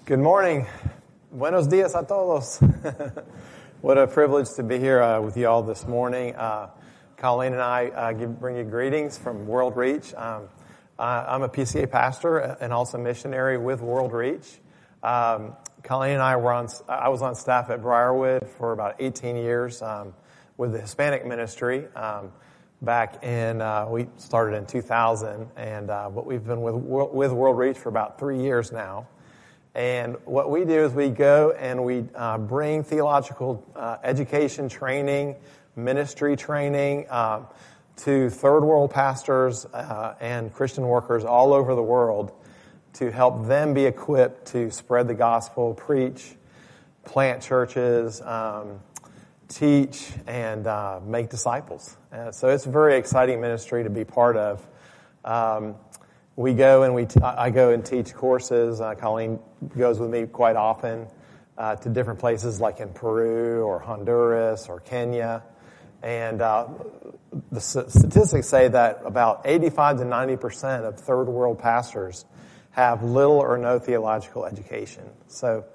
Good morning. Buenos dias a todos. What a privilege to be here with you all this morning. Colleen and I bring you greetings from World Reach. I'm a PCA pastor and also missionary with World Reach. Colleen and I I was on staff at Briarwood for about 18 years with the Hispanic ministry. We started in 2000, but we've been with World Reach for about 3 years now. And what we do is we go and we bring theological education training, ministry training to third world pastors and Christian workers all over the world to help them be equipped to spread the gospel, preach, plant churches, teach, and make disciples. So it's a very exciting ministry to be part of. We go and I go and teach courses. Colleen goes with me quite often to different places like in Peru or Honduras or Kenya. And the statistics say that about 85 to 90% of third world pastors have little or no theological education. So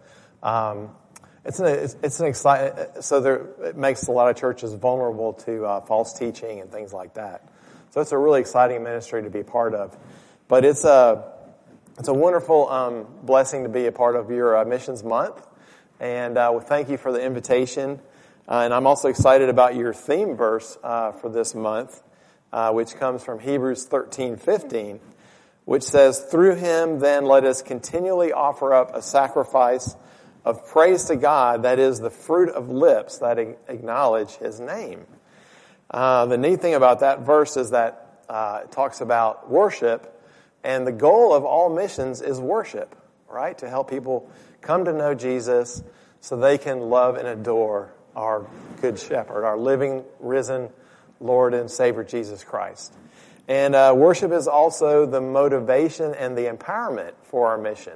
it's an exciting. So it makes a lot of churches vulnerable to false teaching and things like that. So it's a really exciting ministry to be part of. But it's a wonderful blessing to be a part of your missions month, and we thank you for the invitation. And I'm also excited about your theme verse for this month, which comes from Hebrews 13:15, which says, "Through him then let us continually offer up a sacrifice of praise to God, that is the fruit of lips that acknowledge his name." The neat thing about that verse is that it talks about worship. And the goal of all missions is worship, right? To help people come to know Jesus so they can love and adore our good shepherd, our living, risen Lord and Savior, Jesus Christ. And worship is also the motivation and the empowerment for our mission.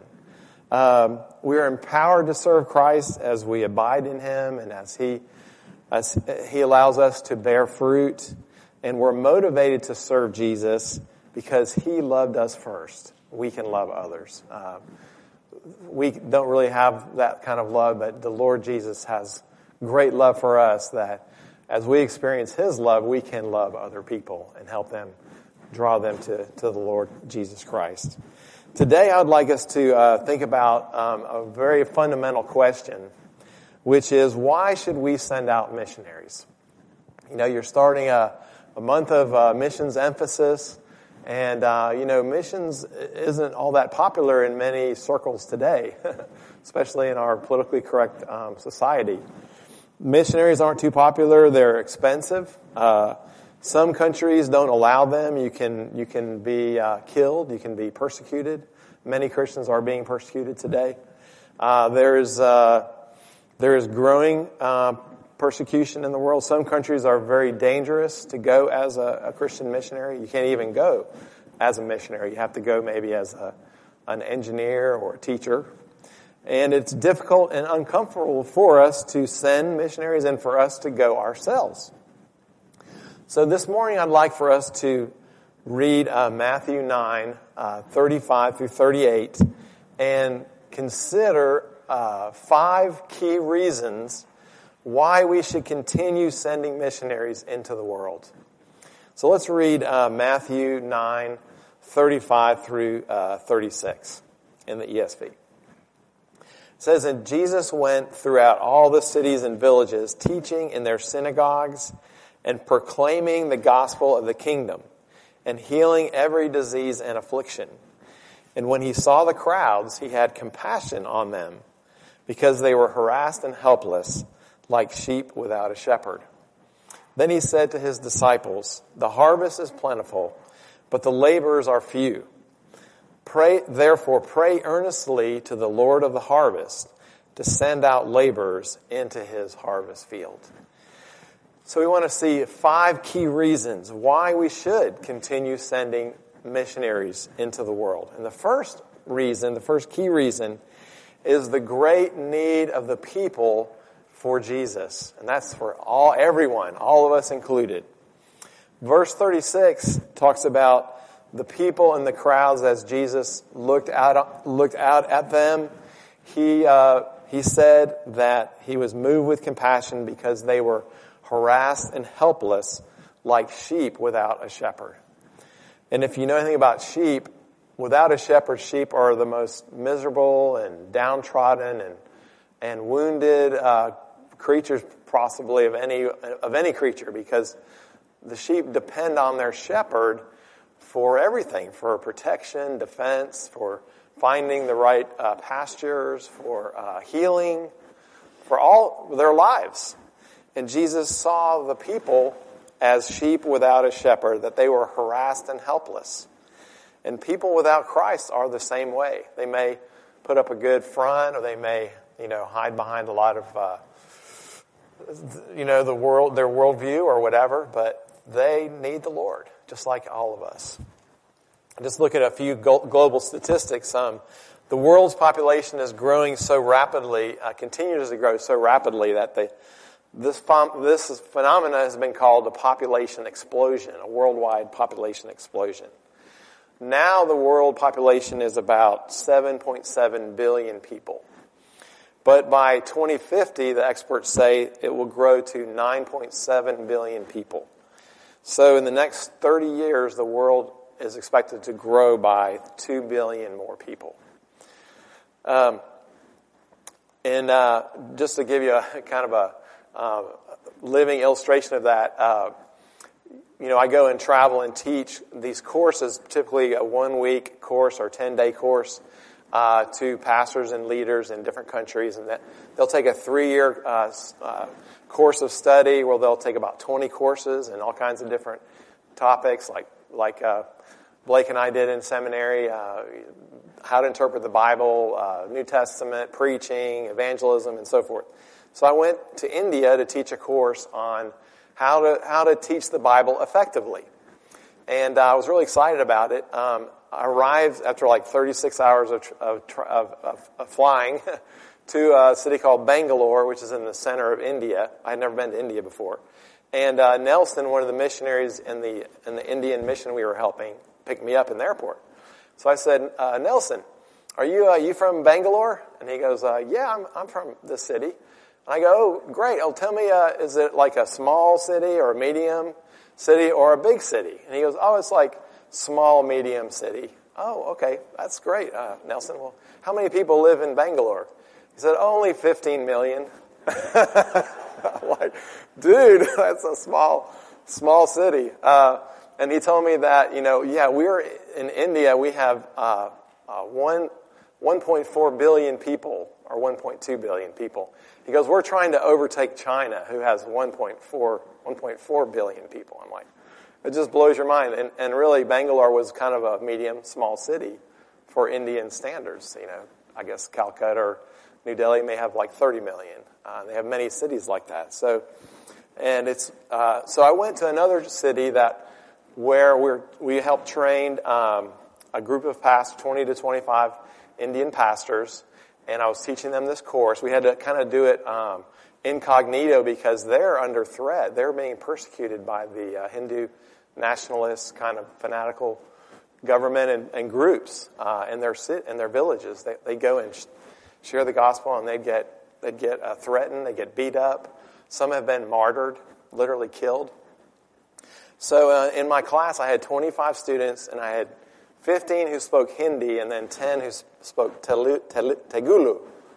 We are empowered to serve Christ as we abide in him and as he allows us to bear fruit. And we're motivated to serve Jesus because he loved us first. We can love others. We don't really have that kind of love, but the Lord Jesus has great love for us that as we experience his love, we can love other people and help them, draw them to the Lord Jesus Christ. Today, I would like us to think about a very fundamental question, which is, why should we send out missionaries? You know, you're starting a month of missions emphasis. And, missions isn't all that popular in many circles today, especially in our politically correct society. Missionaries aren't too popular. They're expensive. Some countries don't allow them. You can be killed. You can be persecuted. Many Christians are being persecuted today. There is growing persecution in the world. Some countries are very dangerous to go as a Christian missionary. You can't even go as a missionary. You have to go maybe as an engineer or a teacher. And it's difficult and uncomfortable for us to send missionaries and for us to go ourselves. So this morning I'd like for us to read Matthew 9, 35 through 38 and consider 5 key reasons why we should continue sending missionaries into the world. So let's read Matthew 9, 35 through 36 in the ESV. It says, "And Jesus went throughout all the cities and villages, teaching in their synagogues and proclaiming the gospel of the kingdom and healing every disease and affliction. And when he saw the crowds, he had compassion on them because they were harassed and helpless, like sheep without a shepherd. Then he said to his disciples, 'The harvest is plentiful, but the laborers are few. Therefore pray earnestly to the Lord of the harvest to send out laborers into his harvest field.'" So we want to see 5 key reasons why we should continue sending missionaries into the world. And the first key reason, is the great need of the people for Jesus. And that's for everyone, all of us included. Verse 36 talks about the people in the crowds as Jesus looked out at them. he said that he was moved with compassion because they were harassed and helpless like sheep without a shepherd. And if you know anything about sheep, without a shepherd, sheep are the most miserable and downtrodden and wounded creatures possibly of any creature, because the sheep depend on their shepherd for everything, for protection, defense, for finding the right pastures, for healing, for all their lives. And Jesus saw the people as sheep without a shepherd, that they were harassed and helpless. And people without Christ are the same way. They may put up a good front, or they may, hide behind a lot of, their worldview or whatever, but they need the Lord, just like all of us. Just look at a few global statistics. The world's population is growing so rapidly, continues to grow so rapidly that this phenomena has been called a population explosion, a worldwide population explosion. Now the world population is about 7.7 billion people. But by 2050, the experts say it will grow to 9.7 billion people. So in the next 30 years, the world is expected to grow by 2 billion more people. Just to give you a kind of a living illustration of that, I go and travel and teach these courses, typically a 1-week course or 10-day course, to pastors and leaders in different countries, and they'll take a 3-year course of study where they'll take about 20 courses and all kinds of different topics, like Blake and I did in seminary, how to interpret the Bible, New Testament, preaching, evangelism, and so forth. So I went to India to teach a course on how to teach the Bible effectively. And I was really excited about it. I arrived after like 36 hours of flying to a city called Bangalore, which is in the center of India. I had never been to India before. And Nelson, one of the missionaries in the Indian mission we were helping, picked me up in the airport. So I said, Nelson, are you from Bangalore? And he goes, yeah, I'm from this city. And I go, oh, great. Oh, tell me, is it like a small city or a medium city or a big city? And he goes, oh, it's like small, medium city. Oh, okay. That's great, Nelson. Well, how many people live in Bangalore? He said, only 15 million. I'm like, dude, that's a small city. And he told me that, we're in India, we have 1.4 billion people, or 1.2 billion people. He goes, we're trying to overtake China, who has 1.4 billion people. I'm like, it just blows your mind. And really, Bangalore was kind of a medium, small city for Indian standards. I guess Calcutta or New Delhi may have like 30 million. They have many cities like that. So I went to another city where we helped train a group of pastors, 20 to 25 Indian pastors, and I was teaching them this course. We had to kind of do it incognito because they're under threat. They're being persecuted by the Hindu nationalist kind of fanatical government and groups in their villages. They go and share the gospel, and they'd get threatened. They get beat up. Some have been martyred, literally killed. So in my class, I had 25 students, and I had 15 who spoke Hindi, and then 10 who spoke Telugu,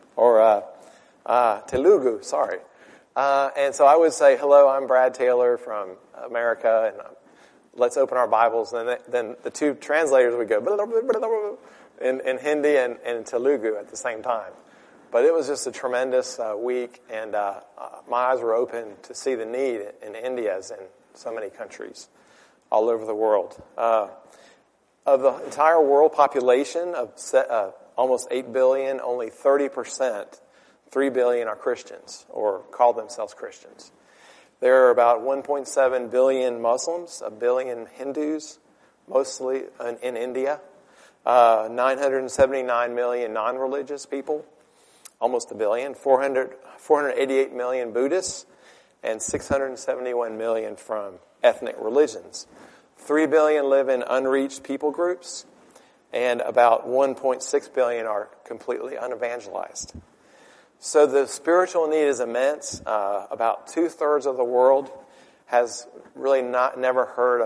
Telugu, sorry. And so I would say, hello, I'm Brad Taylor from America, and let's open our Bibles. And then the two translators would go in Hindi and Telugu at the same time. But it was just a tremendous week, and my eyes were open to see the need in India as in so many countries all over the world. Of the entire world population of almost 8 billion, only 30%, 3 billion are Christians or call themselves Christians. There are about 1.7 billion Muslims, 1 billion Hindus, mostly in India, 979 million non-religious people, almost 1 billion, 488 million Buddhists, and 671 million from ethnic religions. 3 billion live in unreached people groups, and about 1.6 billion are completely unevangelized. So the spiritual need is immense. About 2/3 of the world has really never heard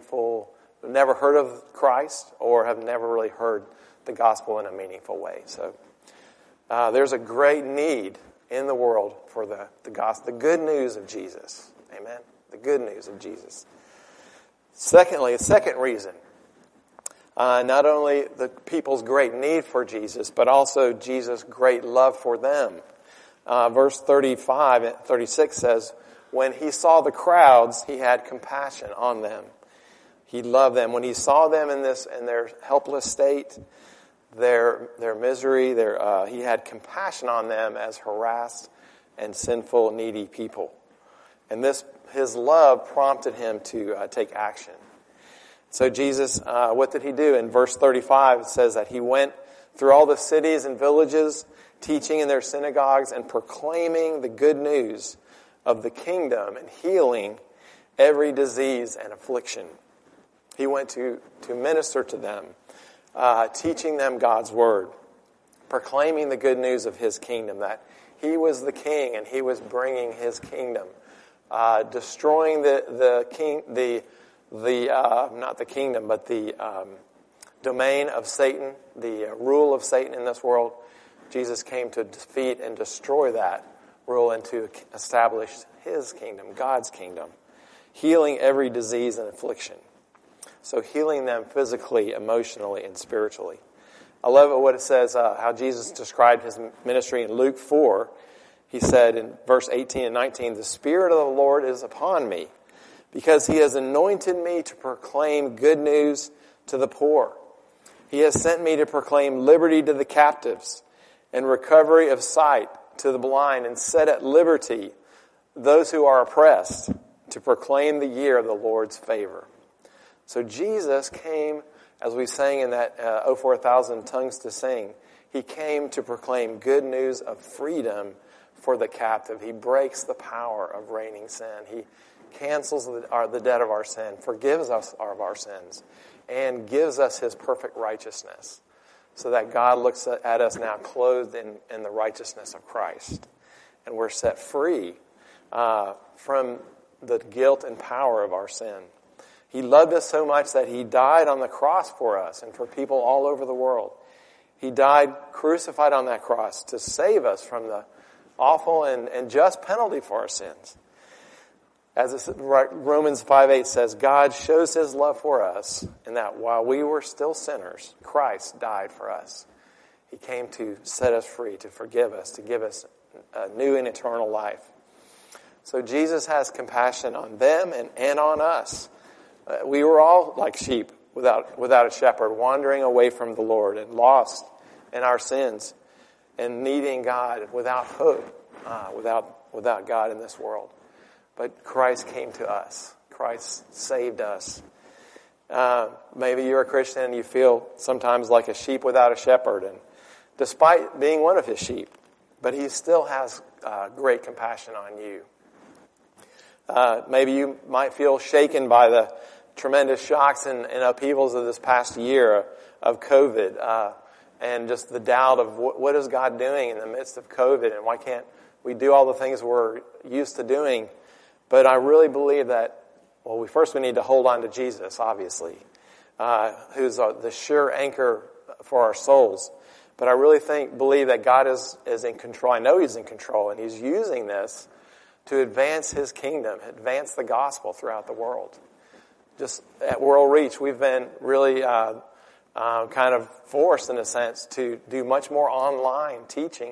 of Christ, or have never really heard the gospel in a meaningful way. So there's a great need in the world for the gospel, the good news of Jesus. Amen? The good news of Jesus. Secondly, a second reason, not only the people's great need for Jesus, but also Jesus' great love for them. Verse 35 and 36 says, when he saw the crowds, he had compassion on them. He loved them. When he saw them in their helpless state, their misery, he had compassion on them as harassed and sinful, needy people. And his love prompted him to take action. So Jesus, what did he do? In verse 35, it says that he went through all the cities and villages, teaching in their synagogues and proclaiming the good news of the kingdom and healing every disease and affliction. He went to minister to them, teaching them God's word, proclaiming the good news of his kingdom, that he was the king and he was bringing his kingdom, destroying the domain of Satan, the rule of Satan in this world. Jesus came to defeat and destroy that rule and to establish his kingdom, God's kingdom, healing every disease and affliction. So healing them physically, emotionally, and spiritually. I love what it says, how Jesus described his ministry in Luke 4. He said in verse 18 and 19, the Spirit of the Lord is upon me, because he has anointed me to proclaim good news to the poor. He has sent me to proclaim liberty to the captives and recovery of sight to the blind, and set at liberty those who are oppressed, to proclaim the year of the Lord's favor. So Jesus came, as we sang in that 4,000 tongues to sing, he came to proclaim good news of freedom for the captive. He breaks the power of reigning sin. He cancels the debt of our sin, forgives us of our sins, and gives us his perfect righteousness, so that God looks at us now clothed in the righteousness of Christ. And we're set free from the guilt and power of our sin. He loved us so much that he died on the cross for us and for people all over the world. He died crucified on that cross to save us from the awful and just penalty for our sins. As Romans 5:8 says, God shows his love for us in that while we were still sinners, Christ died for us. He came to set us free, to forgive us, to give us a new and eternal life. So Jesus has compassion on them and on us. We were all like sheep without a shepherd, wandering away from the Lord and lost in our sins and needing God, without hope, without God in this world. But Christ came to us. Christ saved us. Maybe you're a Christian and you feel sometimes like a sheep without a shepherd, and despite being one of his sheep, but he still has great compassion on you. Maybe you might feel shaken by the tremendous shocks and upheavals of this past year of COVID, and just the doubt of what is God doing in the midst of COVID, and why can't we do all the things we're used to doing? But I really believe that, we need to hold on to Jesus, obviously, who's the sure anchor for our souls. But I really believe that God is in control. I know he's in control, and he's using this to advance his kingdom, advance the gospel throughout the world. Just at World Reach, we've been really kind of forced, in a sense, to do much more online teaching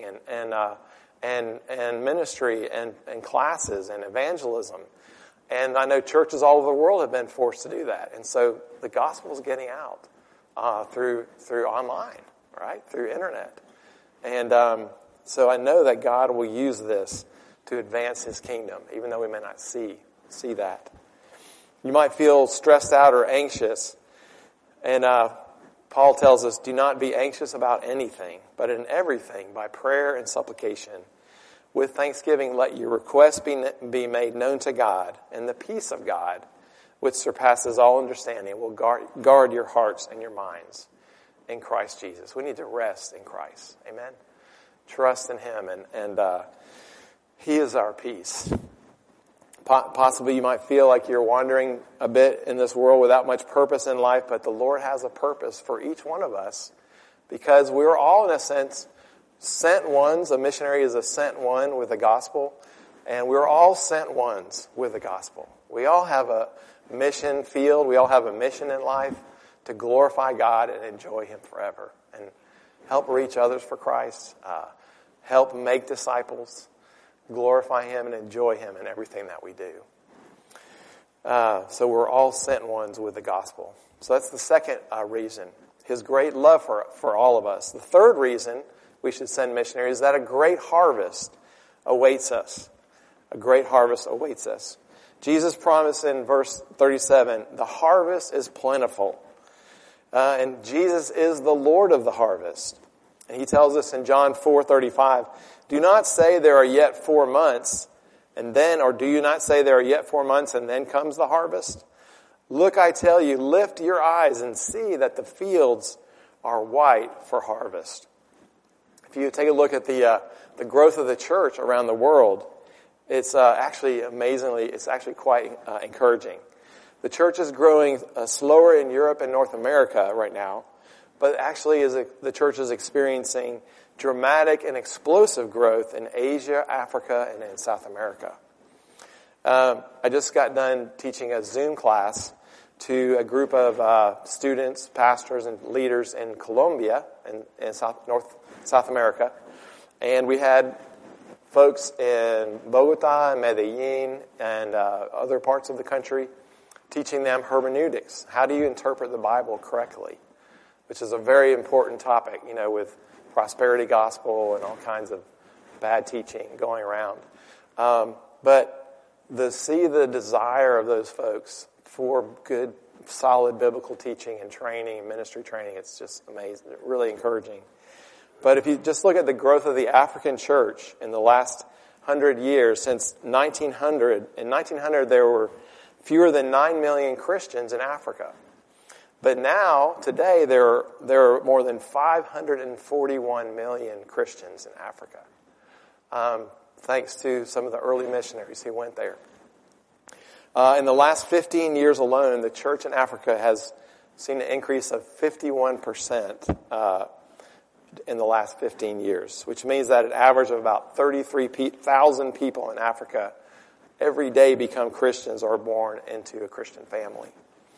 and ministry and classes and evangelism. And I know churches all over the world have been forced to do that. And so the gospel is getting out through online, right? Through internet. And so I know that God will use this to advance his kingdom, even though we may not see that. You might feel stressed out or anxious. And Paul tells us, do not be anxious about anything, but in everything, by prayer and supplication, with thanksgiving, let your requests be made known to God, and the peace of God, which surpasses all understanding, will guard your hearts and your minds in Christ Jesus. We need to rest in Christ. Amen? Trust in Him, and He is our peace. Possibly you might feel like you're wandering a bit in this world without much purpose in life, but the Lord has a purpose for each one of us because we're all, in a sense, sent ones. A missionary is a sent one with the gospel, and we're all sent ones with the gospel. We all have a mission field. We all have a mission in life to glorify God and enjoy Him forever and help reach others for Christ, help make disciples, glorify Him and enjoy Him in everything that we do. So we're all sent ones with the gospel. So that's the second reason, His great love for all of us. The third reason we should send missionaries is that a great harvest awaits us. A great harvest awaits us. Jesus promised in verse 37, the harvest is plentiful. And Jesus is the Lord of the harvest. And He tells us in John 4:35, do not say there are yet 4 months, or do you not say there are yet 4 months and then comes the harvest? Look, I tell you, lift your eyes and see that the fields are white for harvest. If you take a look at the growth of the church around the world, it's actually quite encouraging. The church is growing slower in Europe and North America right now, but actually the church is experiencing dramatic and explosive growth in Asia, Africa, and in South America. I just got done teaching a Zoom class to a group of students, pastors, and leaders in Colombia in South America. And we had folks in Bogota and Medellin and other parts of the country teaching them hermeneutics. How do you interpret the Bible correctly? Which is a very important topic, with prosperity gospel and all kinds of bad teaching going around. But see the desire of those folks for good, solid biblical teaching and training, ministry training, it's just amazing, really encouraging. But if you just look at the growth of the African church in the last 100 years, since 1900, in 1900 there were fewer than 9 million Christians in Africa. But now, today, there are more than 541 million Christians in Africa, thanks to some of the early missionaries who went there. In the last 15 years alone, the church in Africa has seen an increase of 51% in the last 15 years, which means that an average of about 33,000 people in Africa every day become Christians or are born into a Christian family.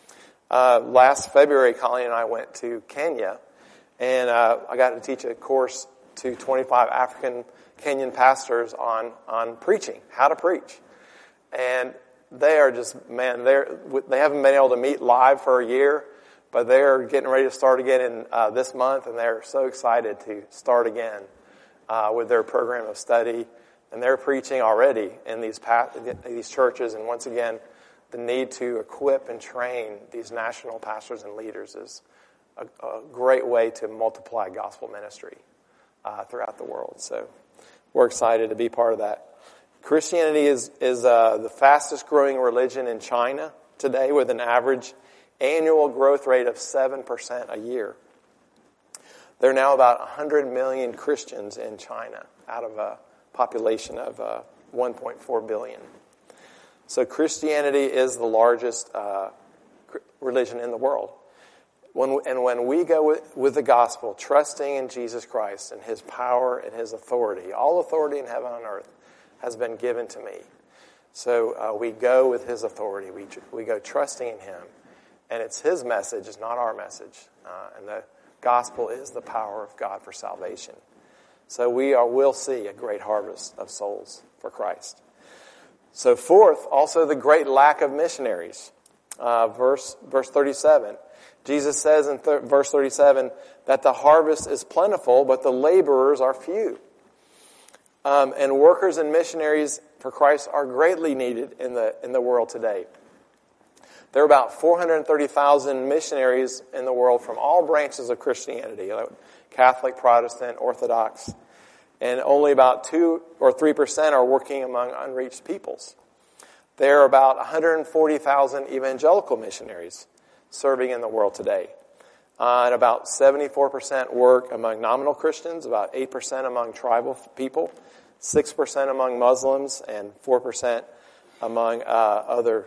Last February, Colleen and I went to Kenya, and I got to teach a course to 25 African Kenyan pastors on preaching, how to preach. And they are just, they haven't been able to meet live for a year, but they're getting ready to start again in this month, and they're so excited to start again with their program of study. And they're preaching already in these churches, and once again, the need to equip and train these national pastors and leaders is a great way to multiply gospel ministry throughout the world. So we're excited to be part of that. Christianity is the fastest growing religion in China today, with an average annual growth rate of 7% a year. There are now about 100 million Christians in China out of a population of 1.4 billion. So Christianity is the largest religion in the world. When we go with the gospel, trusting in Jesus Christ and His power and His authority, all authority in heaven and earth has been given to me. So we go with His authority. We go trusting in Him. And it's His message, it's not our message. And the gospel is the power of God for salvation. So we'll see a great harvest of souls for Christ. So fourth, also the great lack of missionaries. Verse 37. Jesus says in verse 37 that the harvest is plentiful, but the laborers are few. And workers and missionaries for Christ are greatly needed in the world today. There are about 430,000 missionaries in the world from all branches of Christianity, Catholic, Protestant, Orthodox, and only about 2 or 3% are working among unreached peoples. There are about 140,000 evangelical missionaries serving in the world today. and about 74% work among nominal Christians, about 8% among tribal people, 6% among Muslims, and 4% among other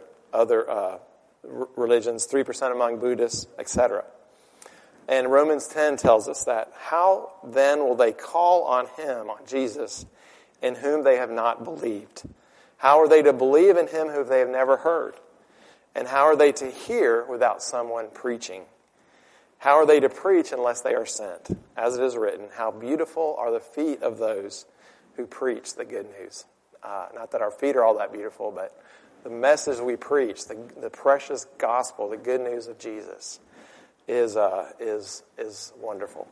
religions, 3% among Buddhists, etc. And Romans 10 tells us that, how then will they call on him, on Jesus, in whom they have not believed? How are they to believe in him whom they have never heard? And how are they to hear without someone preaching? How are they to preach unless they are sent? As it is written, how beautiful are the feet of those who preach the good news. Not that our feet are all that beautiful, but the message we preach, the precious gospel, the good news of Jesus, is wonderful.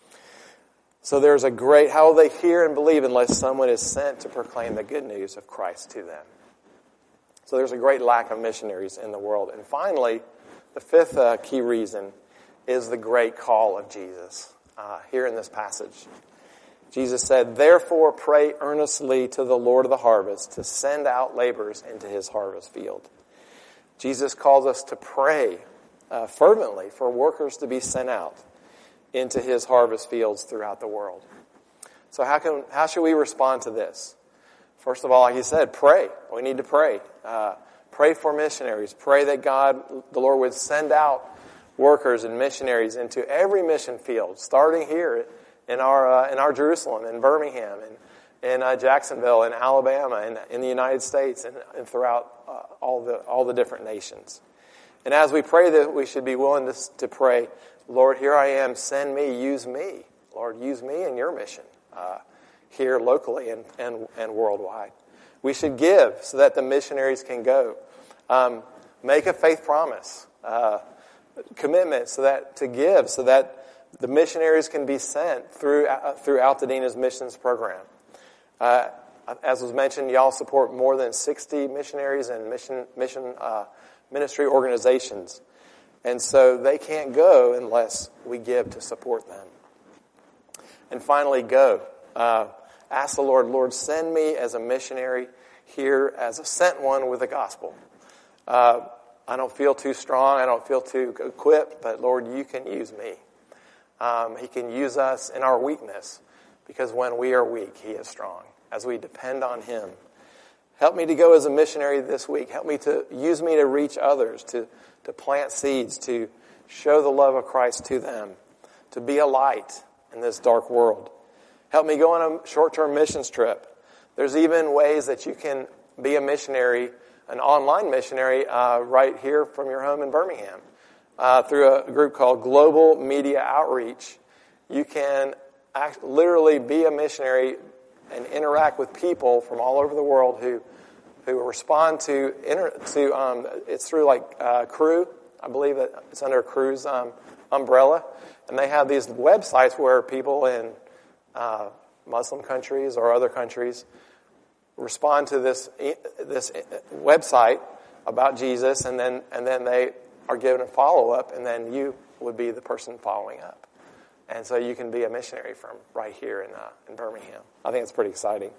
So there's a great, how will they hear and believe unless someone is sent to proclaim the good news of Christ to them? So there's a great lack of missionaries in the world. And finally, the fifth key reason is the great call of Jesus here in this passage. Jesus said, therefore pray earnestly to the Lord of the harvest to send out laborers into his harvest field. Jesus calls us to pray fervently for workers to be sent out into his harvest fields throughout the world. So how should we respond to this? First of all, like he said, pray. We need to pray. Pray for missionaries. Pray that God, the Lord, would send out workers and missionaries into every mission field, starting here in our Jerusalem, in Birmingham, in Jacksonville, in Alabama, and in the United States, and throughout all the different nations. And as we pray, that we should be willing to pray, Lord, here I am, send me, use me. Lord, use me in your mission here locally and worldwide. We should give so that the missionaries can go. Make a faith promise. Commitment to give so that the missionaries can be sent through Altadena's missions program. As was mentioned, y'all support more than 60 missionaries and mission ministry organizations. And so they can't go unless we give to support them. And finally, go. Ask the Lord, send me as a missionary here, as a sent one with the gospel. I don't feel too strong. I don't feel too equipped, but Lord, you can use me. He can use us in our weakness, because when we are weak, he is strong, as we depend on him. Help me to go as a missionary this week. Use me to reach others, to plant seeds, to show the love of Christ to them, to be a light in this dark world. Help me go on a short-term missions trip. There's even ways that you can be a missionary, an online missionary, right here from your home in Birmingham. Through a group called Global Media Outreach, you can literally be a missionary and interact with people from all over the world who respond to it's through like Cru. I believe that it's under Cru's umbrella, and they have these websites where people in Muslim countries or other countries respond to this website about Jesus, and then they are given a follow-up, and then you would be the person following up. And so you can be a missionary from right here in Birmingham. I think it's pretty exciting.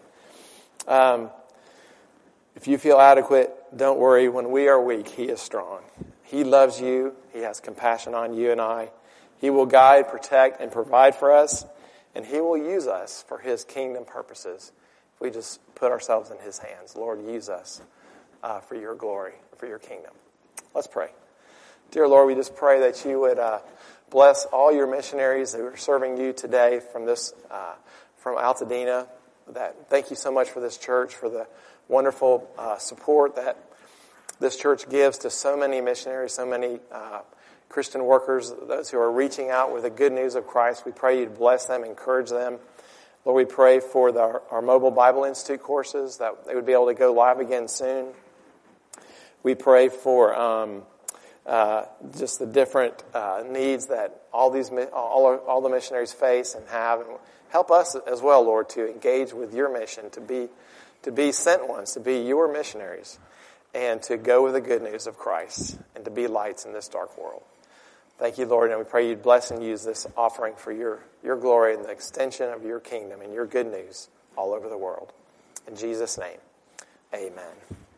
If you feel adequate, don't worry. When we are weak, he is strong. He loves you. He has compassion on you and I. He will guide, protect, and provide for us, and he will use us for his kingdom purposes if we just put ourselves in his hands. Lord, use us for your glory, for your kingdom. Let's pray. Dear Lord, we just pray that you would bless all your missionaries that are serving you today from Altadena. Thank you so much for this church, for the wonderful support that this church gives to so many missionaries, so many Christian workers, those who are reaching out with the good news of Christ. We pray you'd bless them, encourage them. Lord, we pray for our mobile Bible Institute courses, that they would be able to go live again soon. We pray for just the different needs that all the missionaries face and have. And help us as well, Lord, to engage with your mission, to be sent ones, to be your missionaries, and to go with the good news of Christ, and to be lights in this dark world. Thank you, Lord, and we pray you'd bless and use this offering for your glory and the extension of your kingdom and your good news all over the world. In Jesus' name, amen.